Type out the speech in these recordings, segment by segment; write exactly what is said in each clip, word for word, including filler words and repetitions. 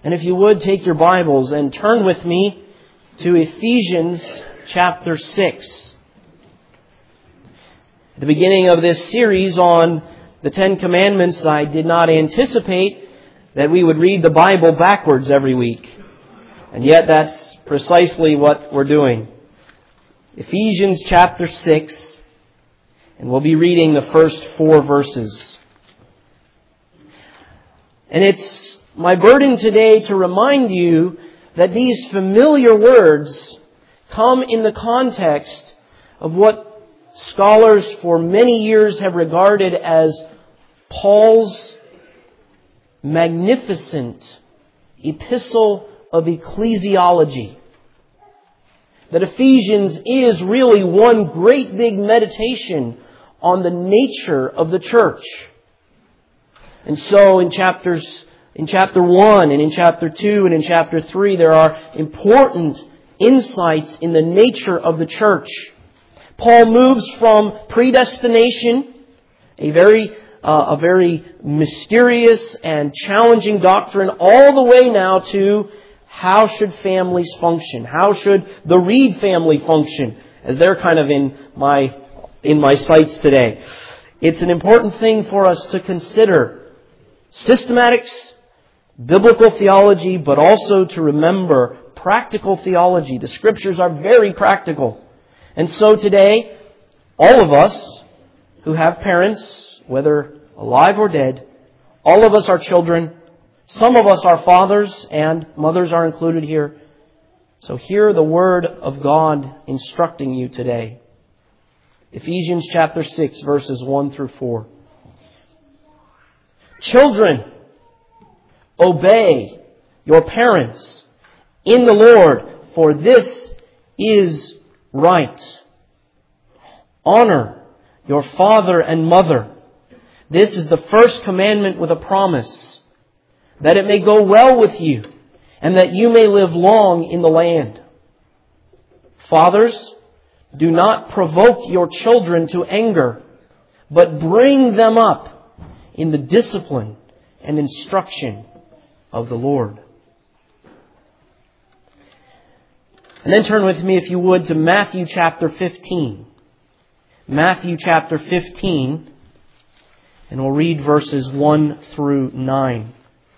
And if you would, take your Bibles and turn with me to Ephesians chapter six. At the beginning of this series on the Ten Commandments, I did not anticipate that we would read the Bible backwards every week. And yet that's precisely what we're doing. Ephesians chapter six, and we'll be reading the first four verses. And it's my burden today to remind you that these familiar words come in the context of what scholars for many years have regarded as Paul's magnificent epistle of ecclesiology. That Ephesians is really one great big meditation on the nature of the church. And so in chapters, in chapter one and in chapter two and in chapter three, there are important insights in the nature of the church. Paul moves from predestination, a very, uh, a very mysterious and challenging doctrine, all the way now to how should families function? How should the Reed family function? As they're kind of in my, in my sights today. It's an important thing for us to consider. Systematics, biblical theology, but also to remember practical theology. The Scriptures are very practical. And so today, all of us who have parents, whether alive or dead, all of us are children. Some of us are fathers, and mothers are included here. So hear the Word of God instructing you today. Ephesians chapter six, verses one through four. Children, obey your parents in the Lord, for this is right. Honor your father and mother. This is the first commandment with a promise, that it may go well with you, and that you may live long in the land. Fathers, do not provoke your children to anger, but bring them up in the discipline and instruction of the Lord. And then turn with me, if you would, to Matthew chapter fifteen. Matthew chapter fifteen, and we'll read verses one through nine.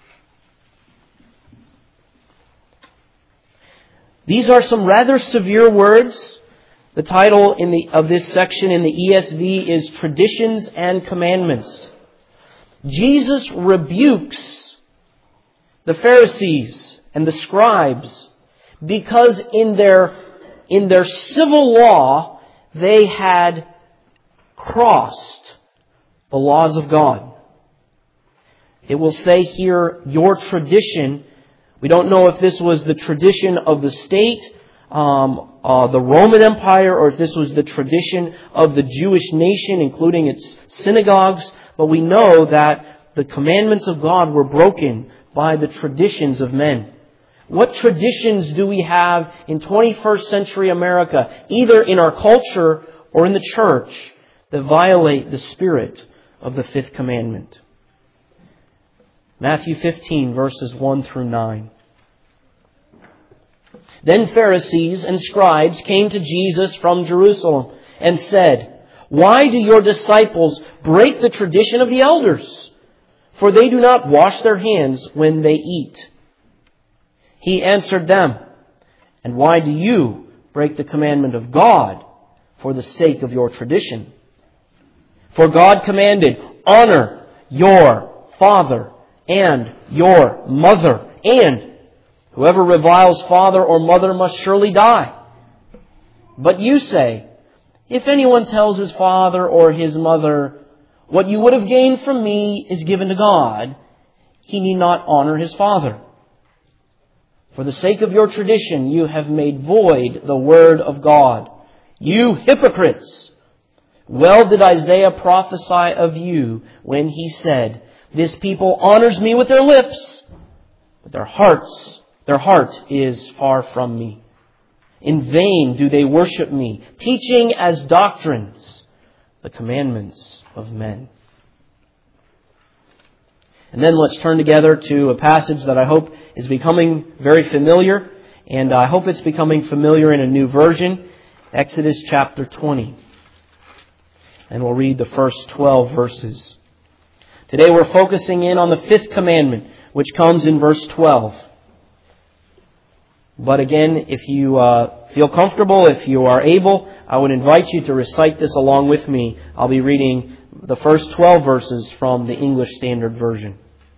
These are some rather severe words. The title in the, of this section in the E S V is Traditions and Commandments. Jesus rebukes the Pharisees and the scribes because in their, in their civil law they had crossed the laws of God. It will say here, your tradition. We don't know if this was the tradition of the state, um, uh, the Roman Empire, or if this was the tradition of the Jewish nation, including its synagogues. But we know that the commandments of God were broken by the traditions of men. What traditions do we have in twenty-first century America, either in our culture or in the church, that violate the spirit of the fifth commandment? Matthew fifteen, verses one through nine. Then Pharisees and scribes came to Jesus from Jerusalem and said, "Why do your disciples break the tradition of the elders? For they do not wash their hands when they eat." He answered them, "And why do you break the commandment of God for the sake of your tradition? For God commanded, 'Honor your father and your mother,' and 'Whoever reviles father or mother must surely die.' But you say, 'If anyone tells his father or his mother, what you would have gained from me is given to God,' he need not honor his father. For the sake of your tradition, you have made void the word of God. You hypocrites! Well did Isaiah prophesy of you when he said, 'This people honors me with their lips, but their hearts, their heart is far from me. In vain do they worship me, teaching as doctrines the commandments of men.'" And then let's turn together to a passage that I hope is becoming very familiar, and I hope it's becoming familiar in a new version, Exodus chapter twenty. And we'll read the first twelve verses. Today we're focusing in on the fifth commandment, which comes in verse twelve. But again, if you uh, feel comfortable, if you are able, I would invite you to recite this along with me. I'll be reading the first twelve verses from the English Standard Version.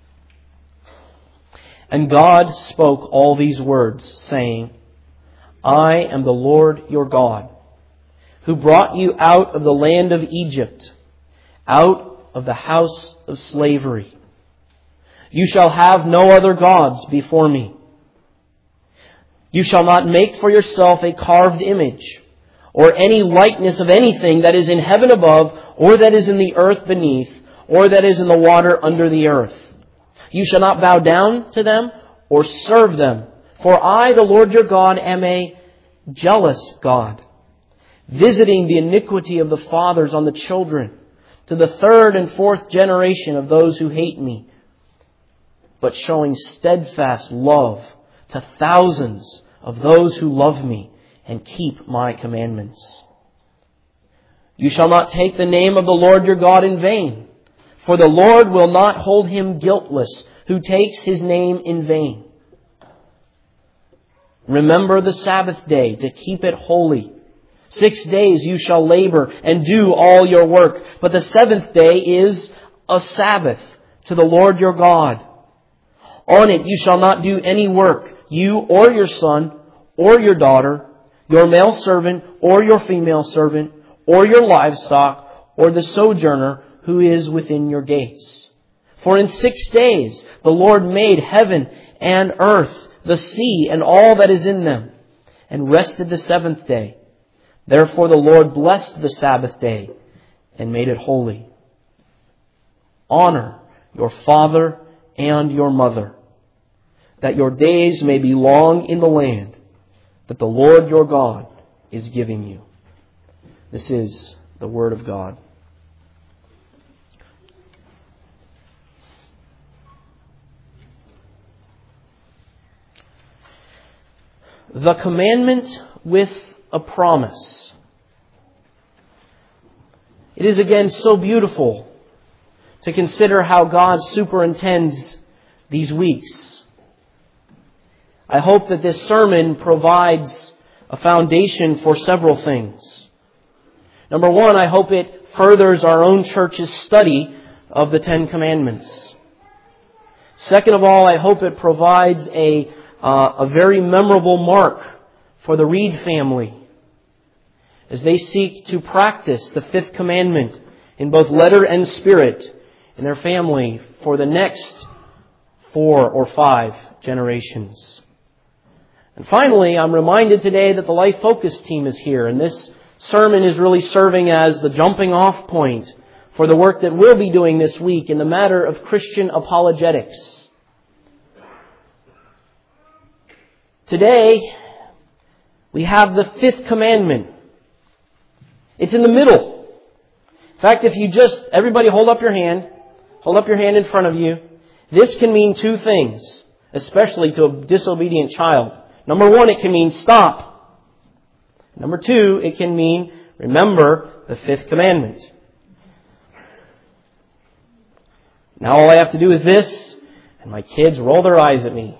And God spoke all these words, saying, I am the Lord your God, who brought you out of the land of Egypt, out of the house of slavery. You shall have no other gods before me. You shall not make for yourself a carved image, or any likeness of anything that is in heaven above, or that is in the earth beneath, or that is in the water under the earth. You shall not bow down to them or serve them. For I, the Lord your God, am a jealous God, visiting the iniquity of the fathers on the children, to the third and fourth generation of those who hate me, but showing steadfast love to thousands of those who love me and keep my commandments. You shall not take the name of the Lord your God in vain, for the Lord will not hold him guiltless who takes his name in vain. Remember the Sabbath day to keep it holy. Six days you shall labor and do all your work, but the seventh day is a Sabbath to the Lord your God. On it you shall not do any work, you or your son or your daughter, your male servant or your female servant, or your livestock, or the sojourner who is within your gates. For in six days the Lord made heaven and earth, the sea, and all that is in them, and rested the seventh day. Therefore the Lord blessed the Sabbath day and made it holy. Honor your father and your mother, that your days may be long in the land that the Lord your God is giving you. This is the Word of God. The commandment with a promise. It is again so beautiful to consider how God superintends these weeks. I hope that this sermon provides a foundation for several things. Number one, I hope it furthers our own church's study of the Ten Commandments. Second of all, I hope it provides a, uh, a very memorable mark for the Reed family as they seek to practice the fifth commandment in both letter and spirit in their family for the next four or five generations. And finally, I'm reminded today that the Life Focus team is here, and this sermon is really serving as the jumping off point for the work that we'll be doing this week in the matter of Christian apologetics. Today, we have the fifth commandment. It's in the middle. In fact, if you just, everybody hold up your hand, hold up your hand in front of you. This can mean two things, especially to a disobedient child. Number one, it can mean stop. Number two, it can mean remember the fifth commandment. Now all I have to do is this, and my kids roll their eyes at me.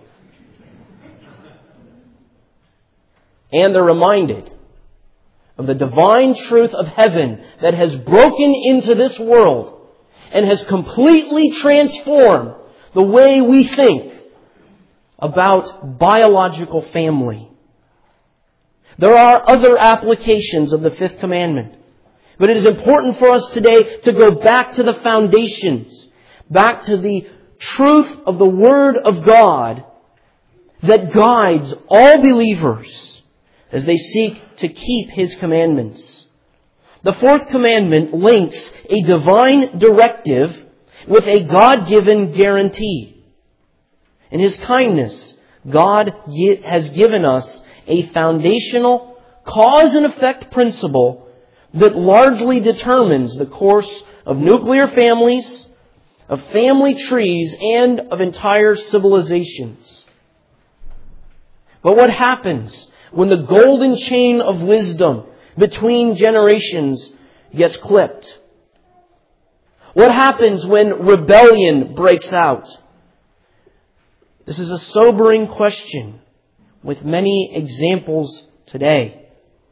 And they're reminded of the divine truth of heaven that has broken into this world and has completely transformed the way we think about biological family. There are other applications of the fifth commandment, but it is important for us today to go back to the foundations, back to the truth of the Word of God that guides all believers as they seek to keep His commandments. The fourth commandment links a divine directive with a God-given guarantee. In His kindness, God has given us a foundational cause and effect principle that largely determines the course of nuclear families, of family trees, and of entire civilizations. But what happens when the golden chain of wisdom between generations gets clipped? What happens when rebellion breaks out? This is a sobering question with many examples today.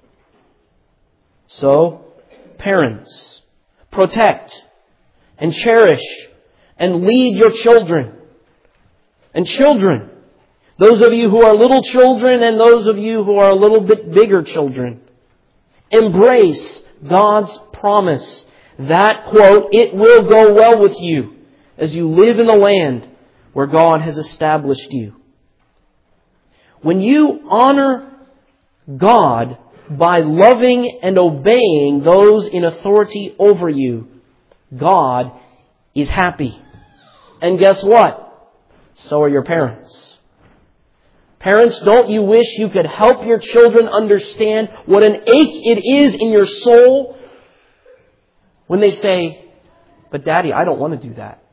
So, parents, protect and cherish and lead your children. And children, those of you who are little children and those of you who are a little bit bigger children, embrace God's promise that, quote, it will go well with you as you live in the land where God has established you. When you honor God by loving and obeying those in authority over you, God is happy. And guess what? So are your parents. Parents, don't you wish you could help your children understand what an ache it is in your soul when they say, "But Daddy, I don't want to do that."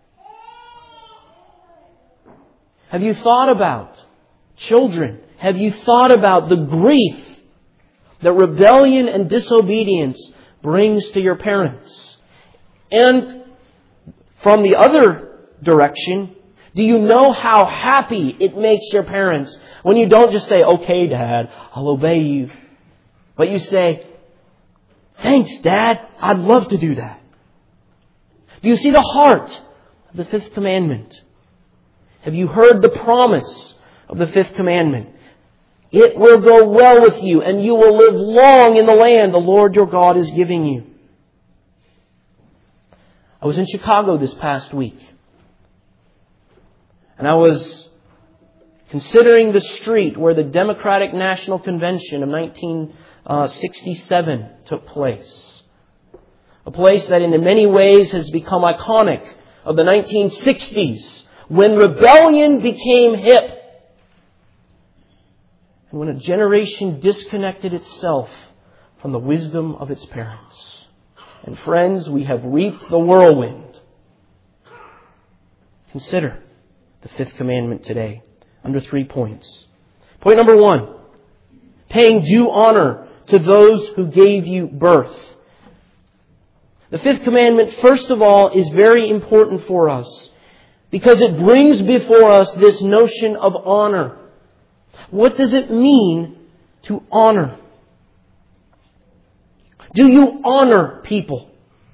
Have you thought about, children, have you thought about the grief that rebellion and disobedience brings to your parents? And from the other direction, do you know how happy it makes your parents when you don't just say, "Okay, Dad, I'll obey you," but you say, "Thanks, Dad, I'd love to do that"? Do you see the heart of the fifth commandment? Have you heard the promise of the fifth commandment? It will go well with you and you will live long in the land the Lord your God is giving you. I was in Chicago this past week. And I was considering the street where the Democratic National Convention of nineteen sixty-seven took place. A place that in many ways has become iconic of the nineteen sixties, when rebellion became hip. And when a generation disconnected itself from the wisdom of its parents. And friends, we have reaped the whirlwind. Consider the fifth commandment today under three points. Point number one, paying due honor to those who gave you birth. The fifth commandment, first of all, is very important for us because it brings before us this notion of honor. What does it mean to honor? Do you honor people?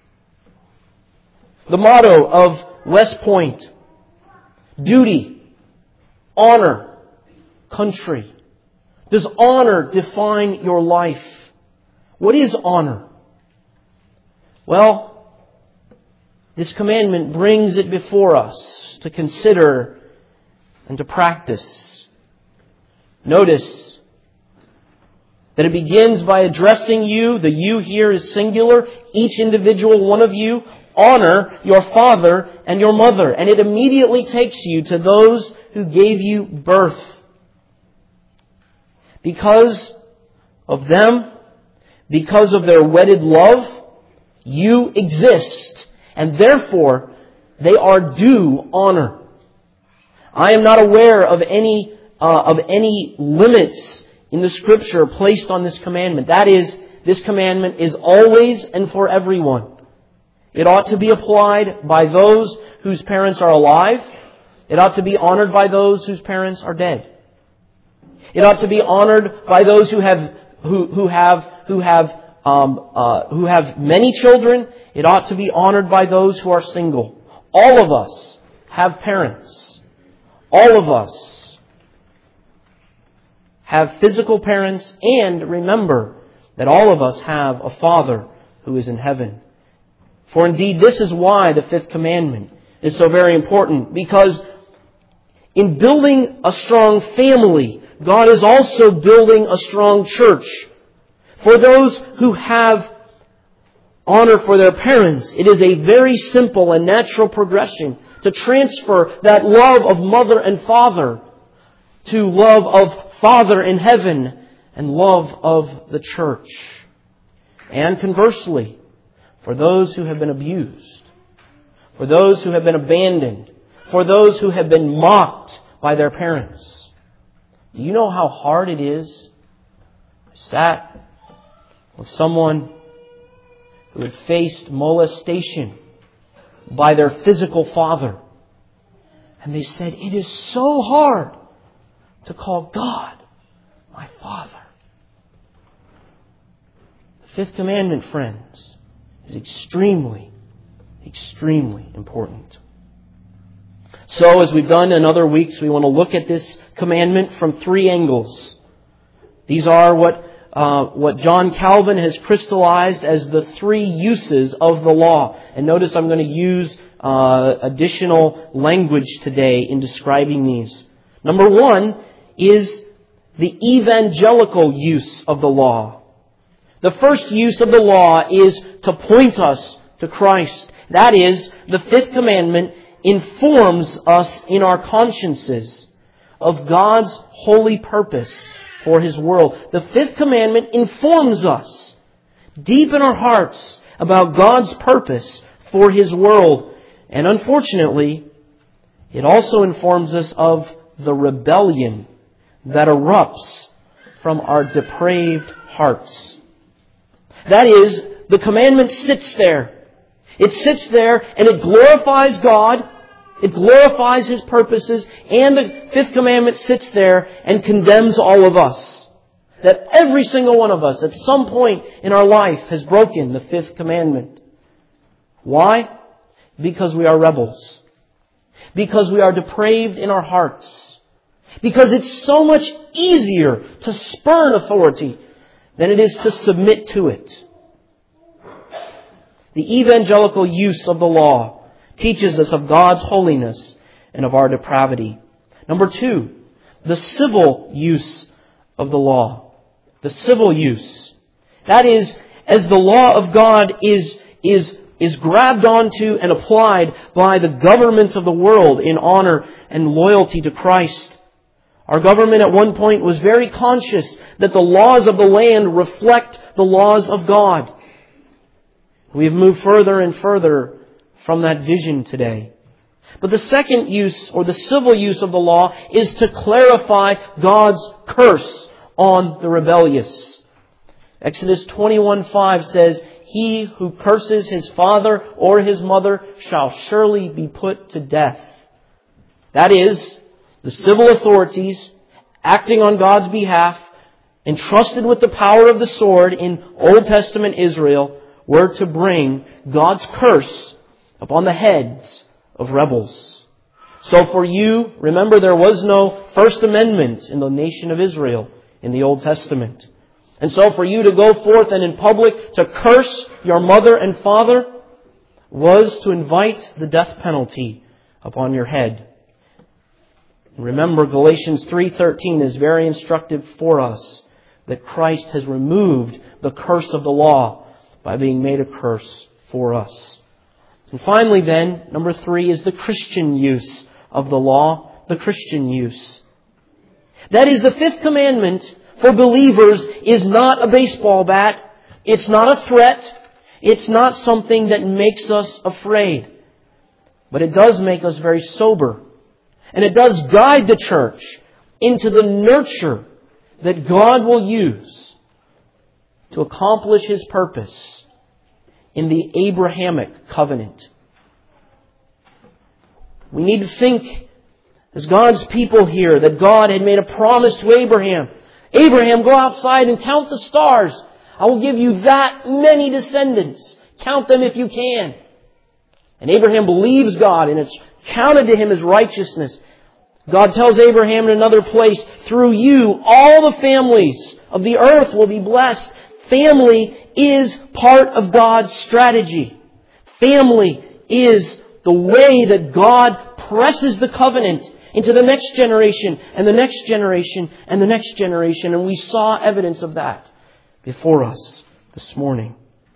The motto of West Point: duty, honor, country. Does honor define your life? What is honor? Well, this commandment brings it before us to consider and to practice. Notice that it begins by addressing you. The you here is singular. Each individual one of you. Honor your father and your mother. And it immediately takes you to those who gave you birth. Because of them, because of their wedded love, you exist. And therefore, they are due honor. I am not aware of any uh, of any limits in the Scripture placed on this commandment. That is, this commandment is always and for everyone. It ought to be applied by those whose parents are alive. It ought to be honored by those whose parents are dead. It ought to be honored by those who have who who have who have um, uh, who have many children. It ought to be honored by those who are single. All of us have parents. All of us have physical parents, and remember that all of us have a Father who is in heaven. For indeed, this is why the fifth commandment is so very important, because in building a strong family, God is also building a strong church. For those who have honor for their parents, it is a very simple and natural progression to transfer that love of mother and father to love of Father in heaven and love of the church. And conversely, for those who have been abused, for those who have been abandoned, for those who have been mocked by their parents. Do you know how hard it is? I sat with someone who had faced molestation by their physical father. And they said, it is so hard to call God my Father. The fifth commandment, friends, is extremely, extremely important. So, as we've done in other weeks, we want to look at this commandment from three angles. These are what uh, what John Calvin has crystallized as the three uses of the law. And notice I'm going to use uh, additional language today in describing these. Number one is the evangelical use of the law. The first use of the law is to point us to Christ. That is, the fifth commandment informs us in our consciences of God's holy purpose for His world. The fifth commandment informs us deep in our hearts about God's purpose for His world. And unfortunately, it also informs us of the rebellion that erupts from our depraved hearts. That is, the commandment sits there. It sits there and it glorifies God. It glorifies His purposes. And the fifth commandment sits there and condemns all of us. That every single one of us at some point in our life has broken the fifth commandment. Why? Because we are rebels. Because we are depraved in our hearts. Because it's so much easier to spurn authority than it is to submit to it. The evangelical use of the law teaches us of God's holiness and of our depravity. Number two, the civil use of the law. The civil use. That is, as the law of God is, is, is grabbed onto and applied by the governments of the world in honor and loyalty to Christ. Our government at one point was very conscious that the laws of the land reflect the laws of God. We have moved further and further from that vision today. But the second use, or the civil use of the law, is to clarify God's curse on the rebellious. Exodus twenty-one five says, "He who curses his father or his mother shall surely be put to death." That is, the civil authorities, acting on God's behalf, entrusted with the power of the sword in Old Testament Israel, were to bring God's curse upon the heads of rebels. So for you, remember there was no First Amendment in the nation of Israel in the Old Testament. And so for you to go forth and in public to curse your mother and father was to invite the death penalty upon your head. Remember, Galatians three thirteen is very instructive for us that Christ has removed the curse of the law by being made a curse for us. And finally then, number three is the Christian use of the law, the Christian use. That is, the fifth commandment for believers is not a baseball bat. It's not a threat. It's not something that makes us afraid. But it does make us very sober. And it does guide the church into the nurture that God will use to accomplish His purpose in the Abrahamic covenant. We need to think, as God's people here, that God had made a promise to Abraham. Abraham, go outside and count the stars. I will give you that many descendants. Count them if you can. And Abraham believes God, and it's counted to him as righteousness. God tells Abraham in another place, through you, all the families of the earth will be blessed. Family is part of God's strategy. Family is the way that God presses the covenant into the next generation and the next generation and the next generation. And we saw evidence of that before us this morning.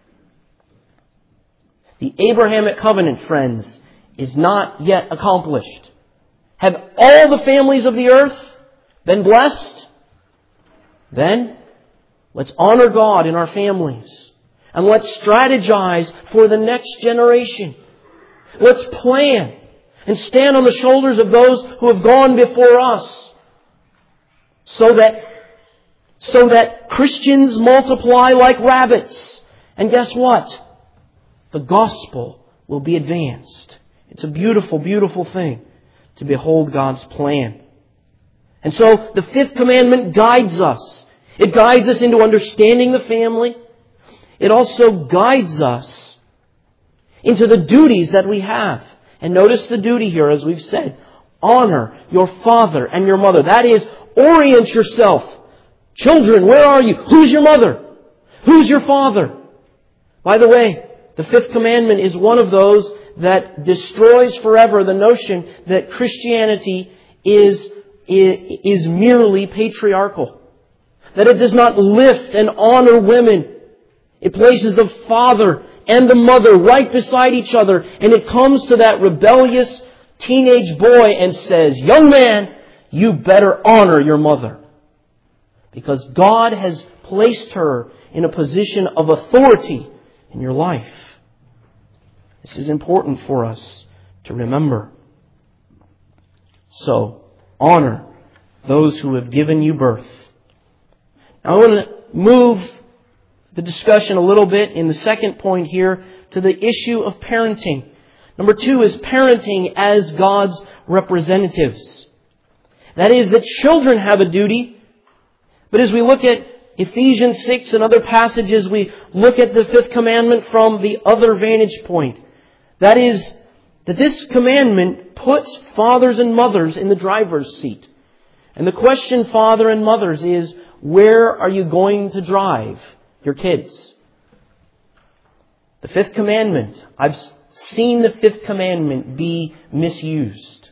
The Abrahamic covenant, friends, is not yet accomplished. Have all the families of the earth been blessed? Then let's honor God in our families. And let's strategize for the next generation. Let's plan and stand on the shoulders of those who have gone before us, so that, so that Christians multiply like rabbits. And guess what? The gospel will be advanced. It's a beautiful, beautiful thing to behold God's plan. And so the fifth commandment guides us. It guides us into understanding the family. It also guides us into the duties that we have. And notice the duty here, as we've said. Honor your father and your mother. That is, orient yourself. Children, where are you? Who's your mother? Who's your father? By the way, the fifth commandment is one of those that destroys forever the notion that Christianity is, is merely patriarchal. That it does not lift and honor women. It places the father and the mother right beside each other. And it comes to that rebellious teenage boy and says, young man, you better honor your mother. Because God has placed her in a position of authority in your life. This is important for us to remember. So, honor those who have given you birth. Now I want to move the discussion a little bit in the second point here to the issue of parenting. Number two is parenting as God's representatives. That is, that children have a duty. But as we look at Ephesians six and other passages, we look at the fifth commandment from the other vantage point. That is, that this commandment puts fathers and mothers in the driver's seat. And the question, father and mothers, is, where are you going to drive your kids? The fifth commandment. I've seen the fifth commandment be misused.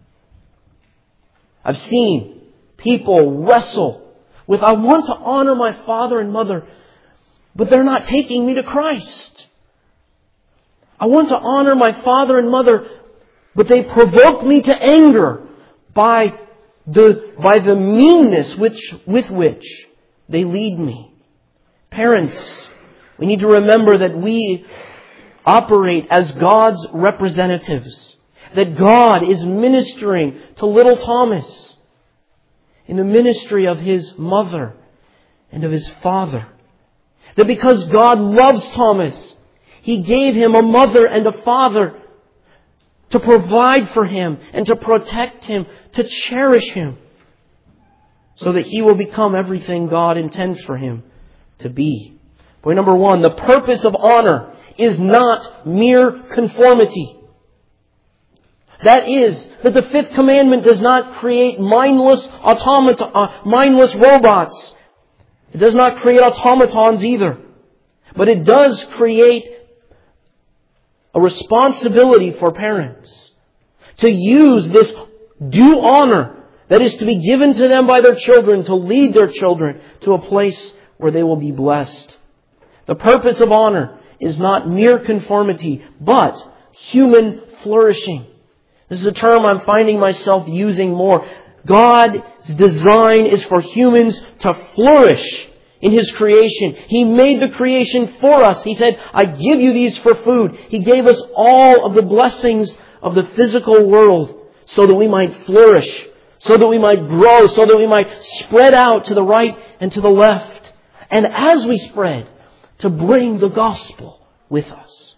I've seen people wrestle with, I want to honor my father and mother, but they're not taking me to Christ. I want to honor my father and mother, but they provoke me to anger by the, by the meanness which, with which they lead me. Parents, we need to remember that we operate as God's representatives. That God is ministering to little Thomas in the ministry of his mother and of his father. That because God loves Thomas, He gave him a mother and a father to provide for him and to protect him, to cherish him, so that he will become everything God intends for him to be. Point number one, the purpose of honor is not mere conformity. That is, that the fifth commandment does not create mindless automata, uh, mindless robots. It does not create automatons either. But it does create a responsibility for parents to use this due honor that is to be given to them by their children, to lead their children to a place where they will be blessed. The purpose of honor is not mere conformity, but human flourishing. This is a term I'm finding myself using more. God's design is for humans to flourish in His creation. He made the creation for us. He said, I give you these for food. He gave us all of the blessings of the physical world so that we might flourish, so that we might grow, so that we might spread out to the right and to the left. And as we spread, to bring the gospel with us.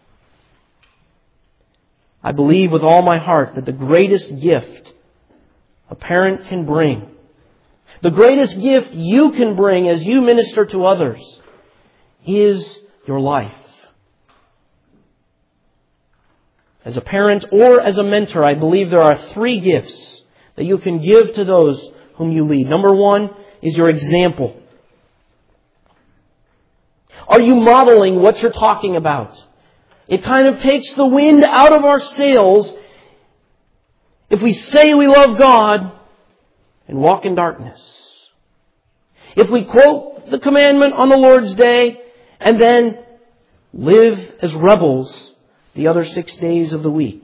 I believe with all my heart that the greatest gift a parent can bring, the greatest gift you can bring as you minister to others, is your life. As a parent or as a mentor, I believe there are three gifts that you can give to those whom you lead. Number one is your example. Are you modeling what you're talking about? It kind of takes the wind out of our sails if we say we love God and walk in darkness. If we quote the commandment on the Lord's Day and then live as rebels the other six days of the week.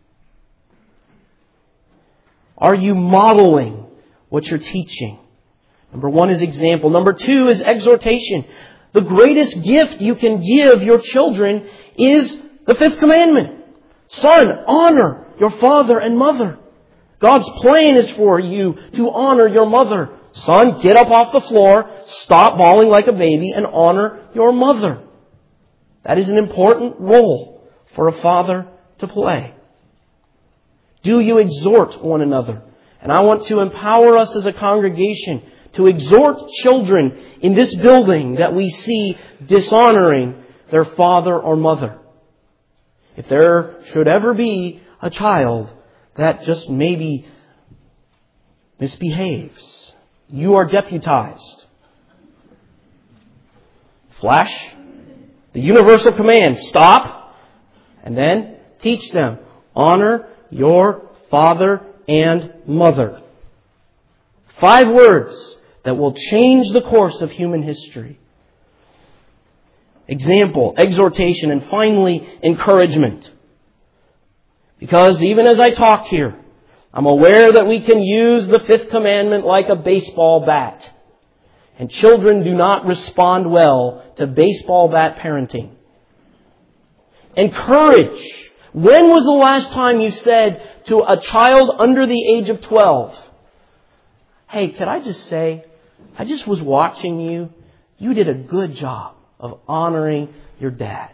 Are you modeling what you're teaching? Number one is example. Number two is exhortation. The greatest gift you can give your children is the fifth commandment. Son, honor your father and mother. God's plan is for you to honor your mother. Son, get up off the floor, stop bawling like a baby, and honor your mother. That is an important role for a father to play. Do you exhort one another? And I want to empower us as a congregation to exhort children in this building that we see dishonoring their father or mother. If there should ever be a child that just maybe misbehaves, you are deputized. Flash the universal command, stop, and then teach them, honor your father and mother. Five words that will change the course of human history. Example, exhortation, and finally, encouragement. Because even as I talk here, I'm aware that we can use the fifth commandment like a baseball bat. And children do not respond well to baseball bat parenting. Encourage. When was the last time you said to a child under the age of twelve, hey, could I just say, I just was watching you. You did a good job of honoring your dad.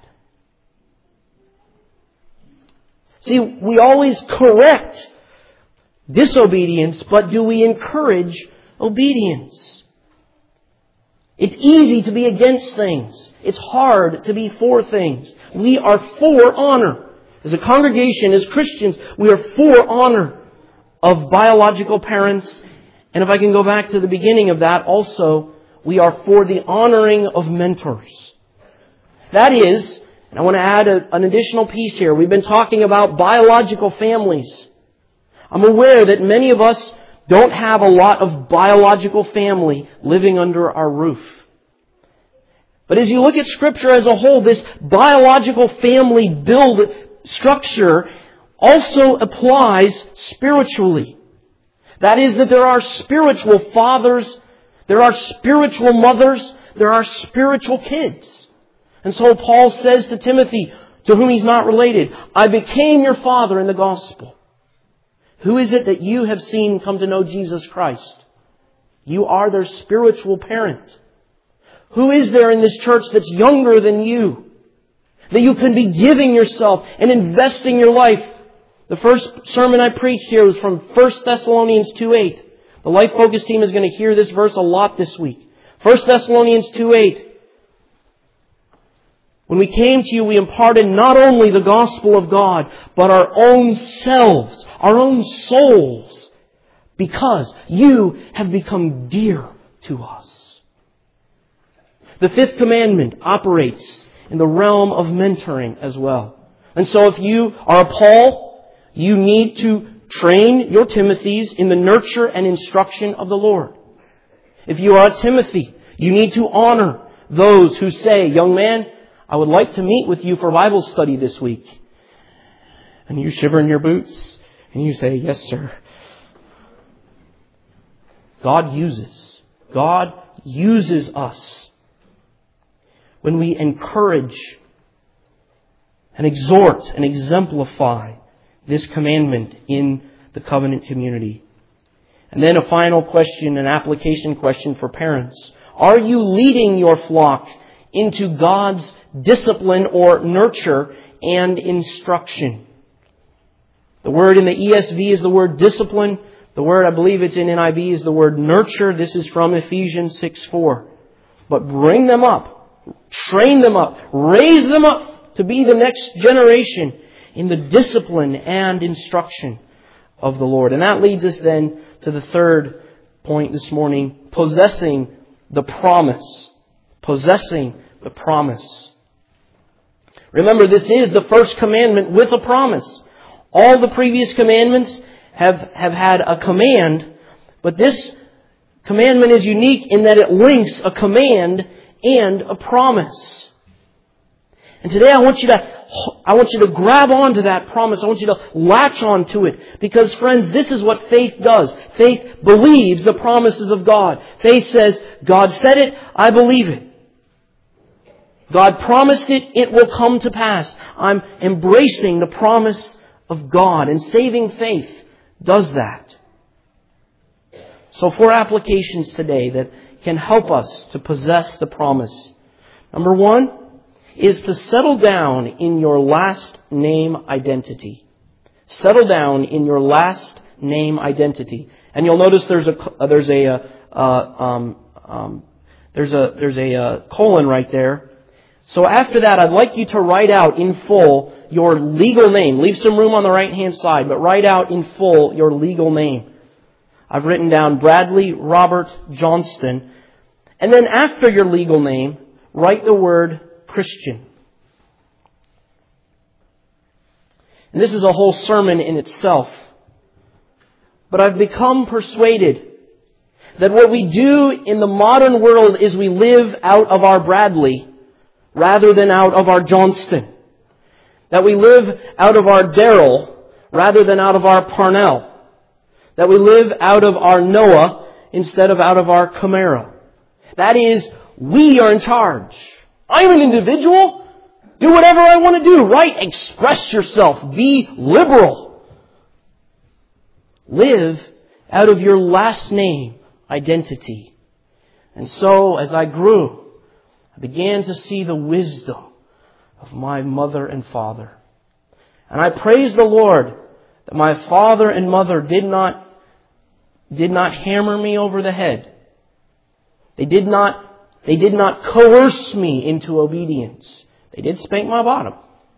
See, we always correct disobedience, but do we encourage obedience? It's easy to be against things. It's hard to be for things. We are for honor. As a congregation, as Christians, we are for honor of biological parents. And if I can go back to the beginning of that, also, we are for the honoring of mentors. That is, and I want to add a, an additional piece here. We've been talking about biological families. I'm aware that many of us don't have a lot of biological family living under our roof. But as you look at Scripture as a whole, this biological family build structure also applies spiritually. That is, that there are spiritual fathers, there are spiritual mothers, there are spiritual kids. And so Paul says to Timothy, to whom he's not related, I became your father in the gospel. Who is it that you have seen come to know Jesus Christ? You are their spiritual parent. Who is there in this church that's younger than you? That you can be giving yourself and investing your life. The first sermon I preached here was from First Thessalonians two eight. The Life Focus team is going to hear this verse a lot this week. First Thessalonians two eight. When we came to you, we imparted not only the gospel of God, but our own selves, our own souls, because you have become dear to us. The fifth commandment operates in the realm of mentoring as well. And so if you are a Paul, you need to train your Timothys in the nurture and instruction of the Lord. If you are a Timothy, you need to honor those who say, young man, I would like to meet with you for Bible study this week. And you shiver in your boots and you say, yes, sir. God uses. God uses us when we encourage and exhort and exemplify this commandment in the covenant community. And then a final question, an application question for parents. Are you leading your flock into God's discipline or nurture and instruction? The word in the E S V is the word discipline. The word, I believe it's in N I V, is the word nurture. This is from Ephesians six four. But bring them up, train them up, raise them up to be the next generation in the discipline and instruction of the Lord. And that leads us then to the third point this morning, possessing the promise. Possessing the promise. Remember, this is the first commandment with a promise. All the previous commandments have, have had a command, but this commandment is unique in that it links a command and a promise. And today I want you to I want you to grab onto that promise. I want you to latch onto it. Because, friends, this is what faith does. Faith believes the promises of God. Faith says, God said it, I believe it. God promised it, it will come to pass. I'm embracing the promise of God, and saving faith does that. So four applications today that can help us to possess the promise. Number one is to settle down in your last name identity. Settle down in your last name identity. And you'll notice there's a there's a uh, um, um, there's a there's a uh, colon right there. So after that, I'd like you to write out in full your legal name. Leave some room on the right-hand side, but write out in full your legal name. I've written down Bradley Robert Johnston. And then after your legal name, write the word Christian. And this is a whole sermon in itself. But I've become persuaded that what we do in the modern world is we live out of our Bradley rather than out of our Johnston. That we live out of our Darrell rather than out of our Parnell. That we live out of our Noah instead of out of our Camara. That is, we are in charge. I'm an individual. Do whatever I want to do. Right? Express yourself. Be liberal. Live out of your last name identity. And so, as I grew, I began to see the wisdom of my mother and father. And I praise the Lord that my father and mother did not, did not hammer me over the head. They did not, they did not coerce me into obedience. They did spank my bottom.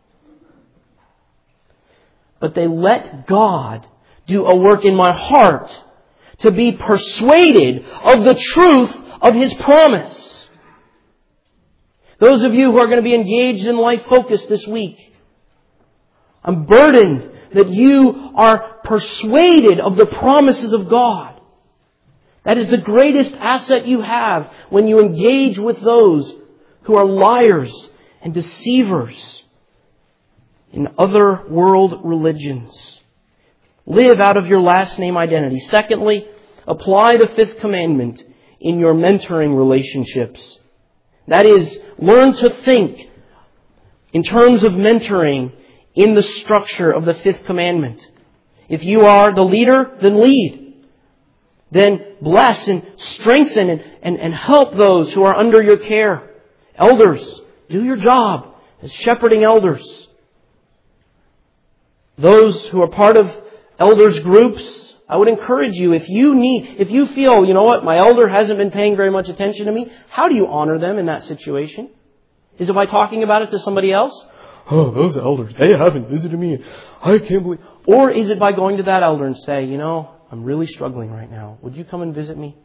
But they let God do a work in my heart to be persuaded of the truth of His promise. Those of you who are going to be engaged in Life Focus this week, I'm burdened that you are persuaded of the promises of God. That is the greatest asset you have when you engage with those who are liars and deceivers in other world religions. Live out of your last name identity. Secondly, apply the fifth commandment in your mentoring relationships. That is, learn to think in terms of mentoring in the structure of the fifth commandment. If you are the leader, then lead. Then bless and strengthen and, and, and help those who are under your care. Elders, do your job as shepherding elders. Those who are part of elders groups, I would encourage you, if you need, if you feel, you know what, my elder hasn't been paying very much attention to me, how do you honor them in that situation? Is it by talking about it to somebody else? Oh, those elders, they haven't visited me. I can't believe. Or is it by going to that elder and say, you know, I'm really struggling right now. Would you come and visit me?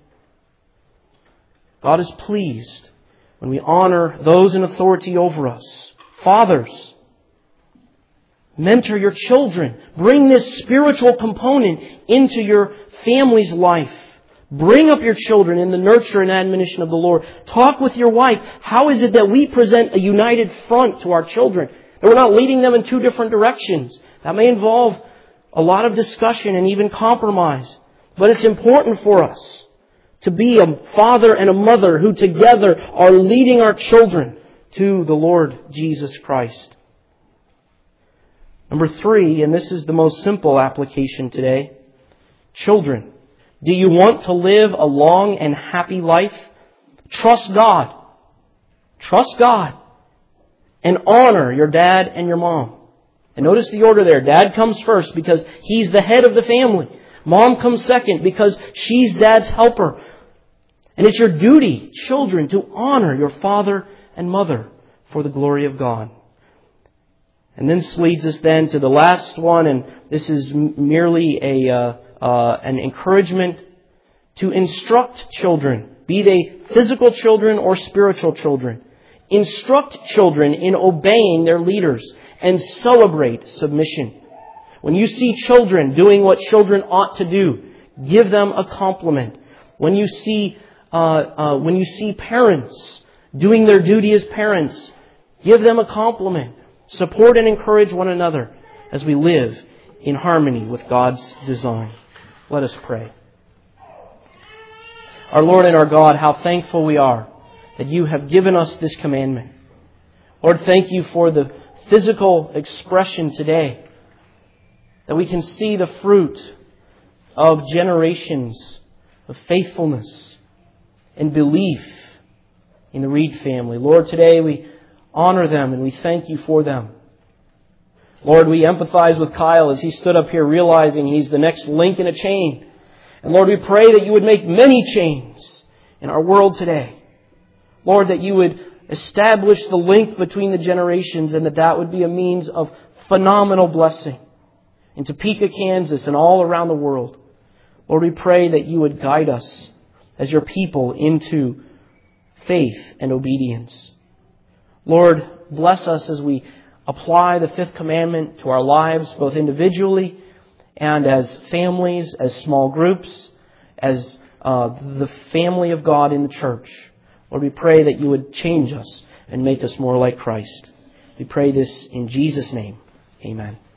God is pleased when we honor those in authority over us. Fathers, mentor your children. Bring this spiritual component into your family's life. Bring up your children in the nurture and admonition of the Lord. Talk with your wife. How is it that we present a united front to our children? That we're not leading them in two different directions. That may involve a lot of discussion and even compromise. But it's important for us to be a father and a mother who together are leading our children to the Lord Jesus Christ. Number three, and this is the most simple application today. Children, do you want to live a long and happy life? Trust God. Trust God. And honor your dad and your mom. And notice the order there. Dad comes first because he's the head of the family. Mom comes second because she's dad's helper. And it's your duty, children, to honor your father and mother for the glory of God. And this leads us then to the last one, and this is merely a uh, uh, an encouragement to instruct children, be they physical children or spiritual children. Instruct children in obeying their leaders and celebrate submission. When you see children doing what children ought to do, give them a compliment. When you see uh, uh, when you see parents doing their duty as parents, give them a compliment. Support and encourage one another as we live in harmony with God's design. Let us pray. Our Lord and our God, how thankful we are that you have given us this commandment. Lord, thank you for the physical expression today, that we can see the fruit of generations of faithfulness and belief in the Reed family. Lord, today we honor them and we thank you for them. Lord, we empathize with Kyle as he stood up here realizing he's the next link in a chain. And Lord, we pray that you would make many chains in our world today. Lord, that you would establish the link between the generations and that that would be a means of phenomenal blessing in Topeka, Kansas and all around the world. Lord, we pray that you would guide us as your people into faith and obedience. Lord, bless us as we apply the fifth commandment to our lives, both individually and as families, as small groups, as uh, the family of God in the church. Lord, we pray that you would change us and make us more like Christ. We pray this in Jesus' name. Amen.